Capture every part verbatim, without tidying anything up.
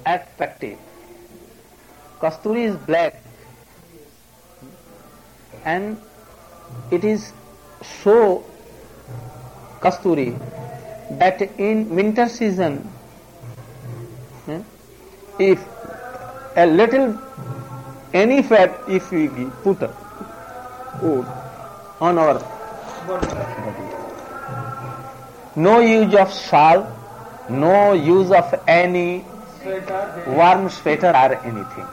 attractive. Kasturi is black, and it is so Kasturi that in winter season, hmm, if a little any fat if we put oh, on our body, no use of shawl, no use of any warm sweater or anything.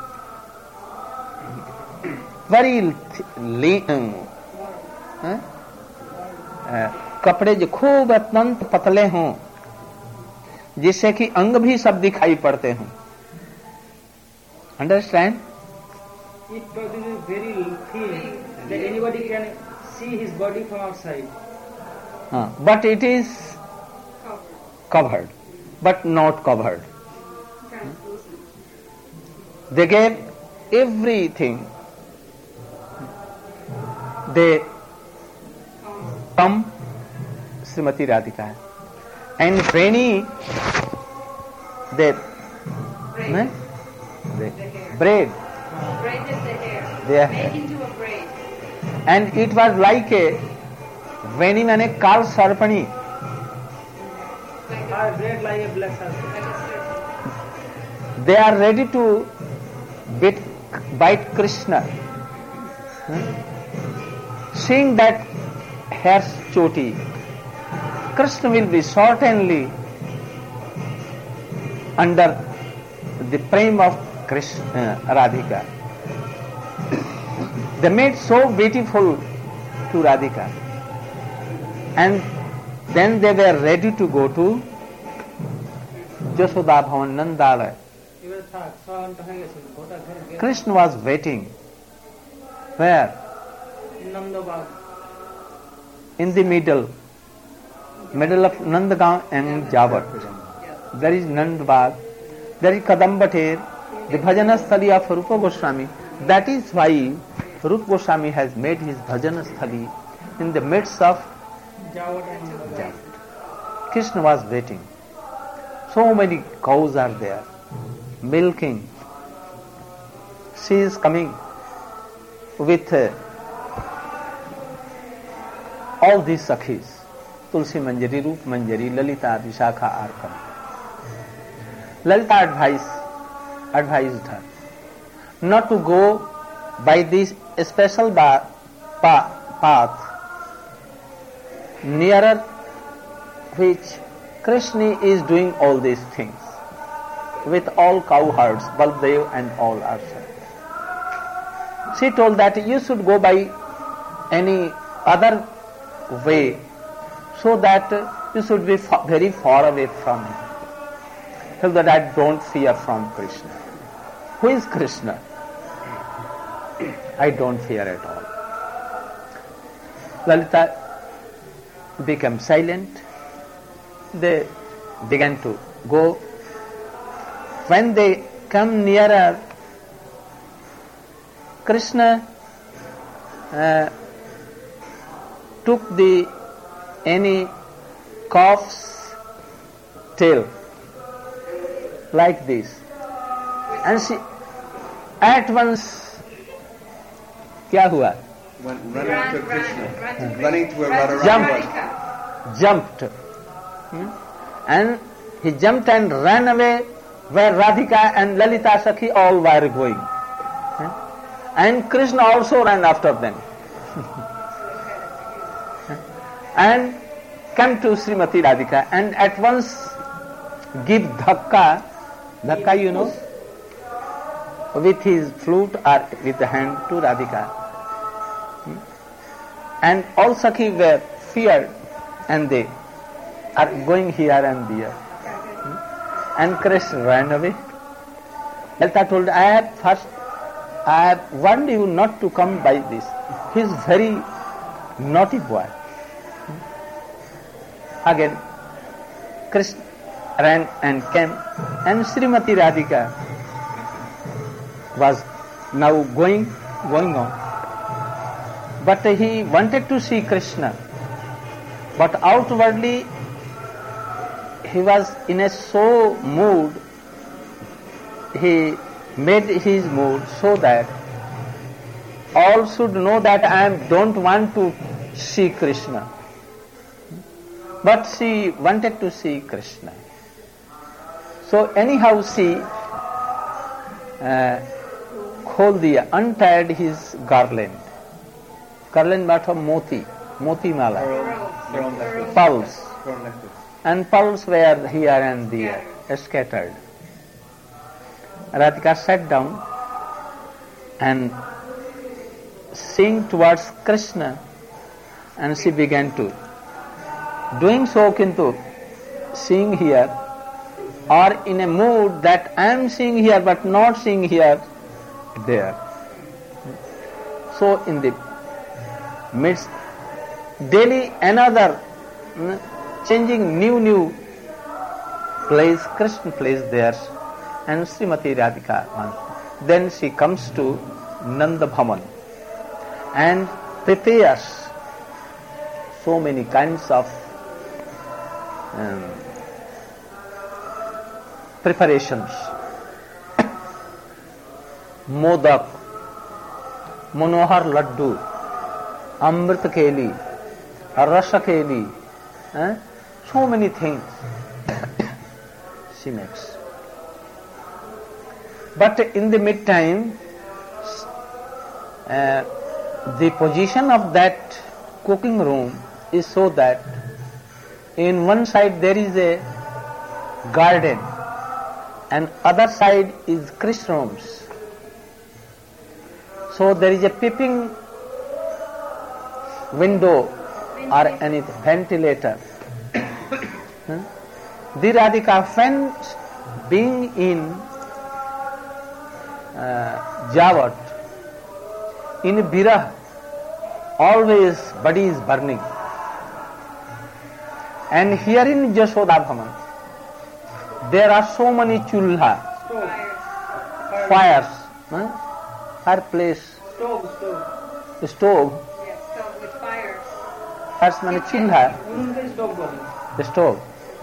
Very lean, huh? uh, कपड़े जो खूब अत्यंत पतले हों जिससे कि अंग भी सब दिखाई पड़ते हों. Understand? It is very thin that anybody can see his body from outside. Uh, but it is covered, but not covered. They gave everything. They come, Srimati Radhika, and Veni, they, Braid. they The hair. braid Braided the hair. their Make hair. into a braid. And it was like a Veni mane Kal Sarpani. Like I a, bread like a black serpent. like a serpent. They are ready to bit, bite Krishna. Hmm? Seeing that hair's choti, Krishna will be certainly under the prem of Krishna, uh, Radhika. They made so beautiful to Radhika, and then they were ready to go to Jashoda Bhavan Nandalaya. Krishna was waiting. Where? In the middle, middle of Nandagaon and Javat. There is Nandbag, there is Kadambater, the Bhajana Sthali of Rupa Goswami. That is why Rupa Goswami has made his Bhajana Sthali in the midst of Javat. Krishna was waiting. So many cows are there, milking. She is coming with uh, all these sakhis, Tulsi Manjari, Rup Manjari, Lalita, Vishakha, Arkam. Lalita advised, advised her not to go by this special ba- pa- path nearer which Krishna is doing all these things with all cowherds, Baldev and all also. She told that you should go by any other way so that you should be fa- very far away from him. So that I don't fear from Krishna. Who is Krishna? I don't fear at all. Lalita became silent. They began to go. When they come nearer, Krishna uh, took the any calf's tail like this, and she at once क्या हुआ? Went running Ran- to ran- Krishna, ran to running to where Radharani Jumped. was. Radhika. Jumped, Hmm? and he jumped and ran away where Radhika and Lalita Sakhi all were going, Hmm? and Krishna also ran after them, and came to Srimati Radhika and at once give dhakka, dhakka you know, with his flute or with the hand to Radhika. Hmm? And all Sakhi were feared and they are going here and there. Hmm? And Krishna ran away. Lalita told, I have first, I have warned you not to come by this. He is very naughty boy. Hmm? Again, Krishna ran and came, and Srimati Radhika was now going, going on. But he wanted to see Krishna, but outwardly he was in a so mood he made his mood so that all should know that I am, don't want to see Krishna. But she wanted to see Krishna. So anyhow she uh, Kholdiya, untied his garland. Garland made of moti, moti mala, pearls. And pearls were here and there, scattered. Radhika sat down and sing towards Krishna, and she began to. Doing so, kintu, seeing here, or in a mood that I am seeing here but not seeing here, there. So in the midst, daily another, changing new, new place, Krishna place there, and Srimati Radhika. Then she comes to Nanda Bhavan and prepares so many kinds of um, preparations. Modak, Manohar Laddu, Amrit Keli, Rasa Keli, eh? So many things she makes. But in the meantime, uh, the position of that cooking room is so that in one side there is a garden and other side is Krishna rooms. So there is a peeping window or any ventilator. huh? The Radhika, when being in uh, Javat, in Birah, always body is burning. And here in Jashoda Bhaman, there are so many chulha, Stove. fires, huh? fireplace, Stove, stove. stove, Yes, so with fire. first many chulha, Unka stove body. the stove.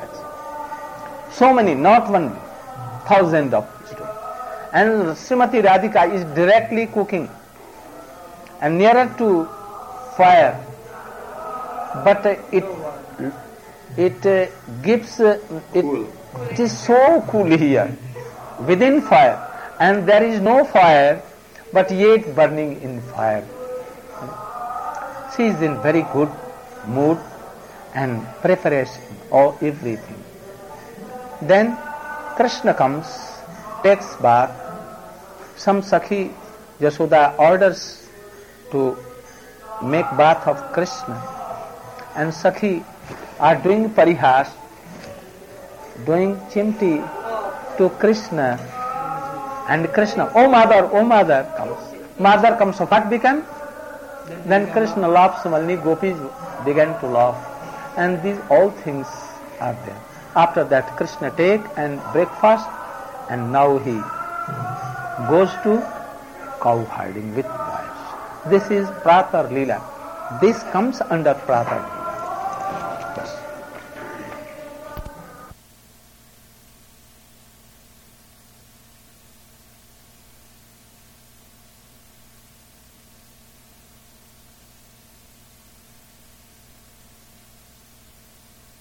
So many, not one, thousand of stove. And Srimati Radhika is directly cooking and nearer to fire, but uh, it it uh, gives uh, it, it is so cool here within fire, and there is no fire, but yet burning in fire. She is in very good mood and preparation of everything. Then Krishna comes, takes bath. Some Sakhi Jashoda orders to make bath of Krishna, and Sakhi are doing parihas, doing chimti to Krishna, and Krishna, oh mother, oh mother, comes. Mother comes, so what began? Then Krishna laughs, only gopis began to laugh, and these all things are there. After that Krishna take and breakfast, and now he goes to cow herding with wives. This is Pratar Leela. This comes under Pratar Leela.